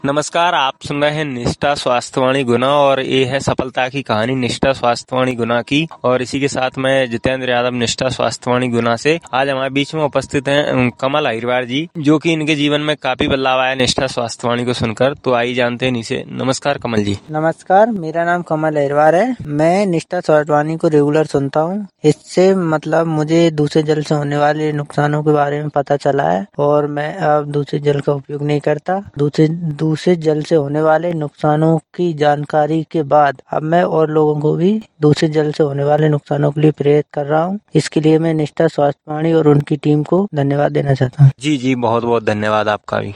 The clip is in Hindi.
नमस्कार, आप सुन रहे हैं निष्ठा स्वास्थ्यवाणी गुना और ये है सफलता की कहानी निष्ठा स्वास्थ्यवाणी गुना की। और इसी के साथ मैं जितेंद्र यादव निष्ठा स्वास्थ्यवाणी गुना से। आज हमारे बीच में उपस्थित हैं कमल अहिरवार जी, जो कि इनके जीवन में काफी बदलाव आया निष्ठा स्वास्थ्यवाणी को सुनकर। तो आइए जानते हैं इनसे। नमस्कार कमल जी। नमस्कार, मेरा नाम कमल अहिरवार है। मैं निष्ठा स्वास्थ्यवाणी को रेगुलर सुनता हूँ। इससे मतलब मुझे दूसरे जल से होने वाले नुकसानों के बारे में पता चला है और मैं अब दूसरे जल का उपयोग नहीं करता। दूसरे जल से होने वाले नुकसानों की जानकारी के बाद अब मैं और लोगों को भी दूसरे जल से होने वाले नुकसानों के लिए प्रेरित कर रहा हूँ। इसके लिए मैं निष्ठा स्वास्थ्यवाणी और उनकी टीम को धन्यवाद देना चाहता हूँ। जी, बहुत बहुत धन्यवाद आपका भी।